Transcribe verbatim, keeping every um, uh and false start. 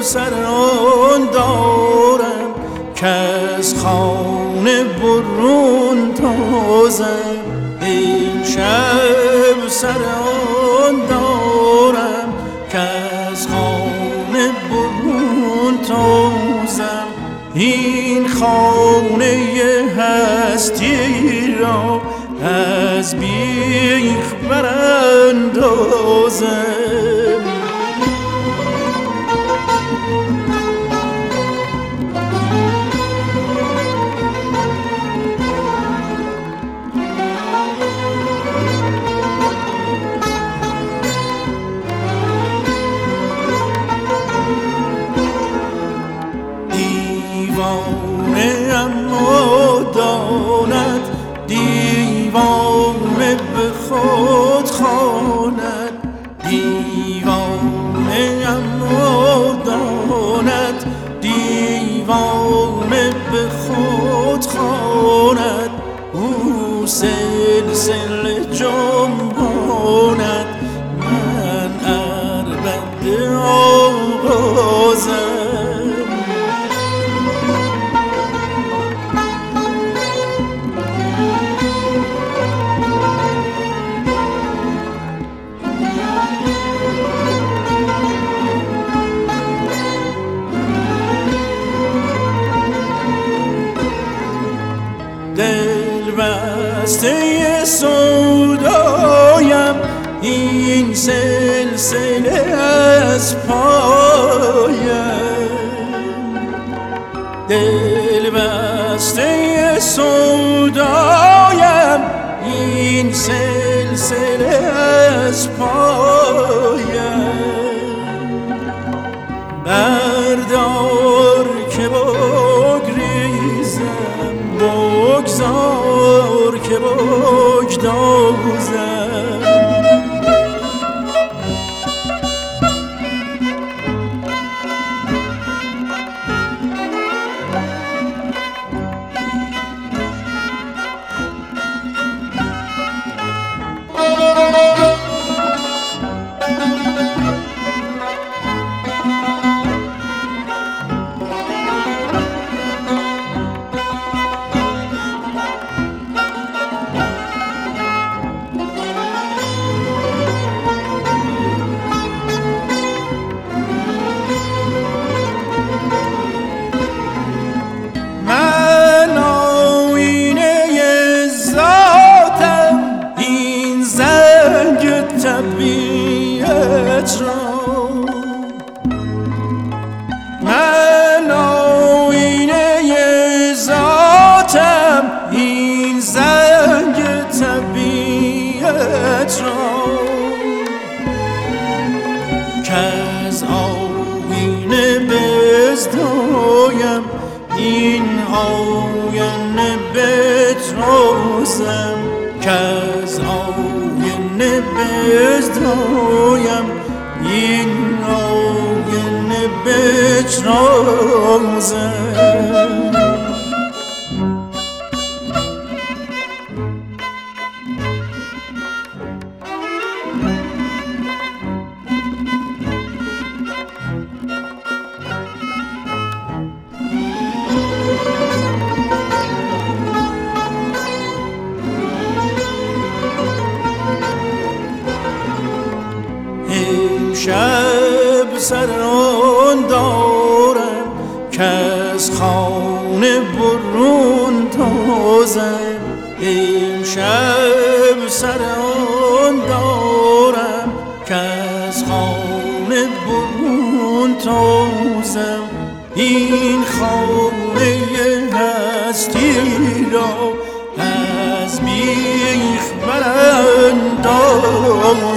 سر آن دارم که از خانه برون تازم. این شب سر آن دارم که از خانه برون تازم. این خانه هستی را از بیخ براندازم. دیوانه اما داند، دیوانه به خود خواند. دیوانه اما داند، دیوانه به خود خواند. او سلسله جنباند، من اربد آغازم. دل بسته سودایم، این سلسله از پایم. دل بسته سودایم، این سلسله از پایم. بردار که بگریزم، بگذار که بگدازم. طبیعت را من آینه ذاتم، این زنگ طبیعت را که از آینه بزدایم، این آینه بترازم. که از آینه بزدایم، این آینه بترازم. شب سر آن دارم که از خانه برون تازم. این شب سر آن دارم که از خانه برون تازم. این خانه هستی را از بیخ براندازم.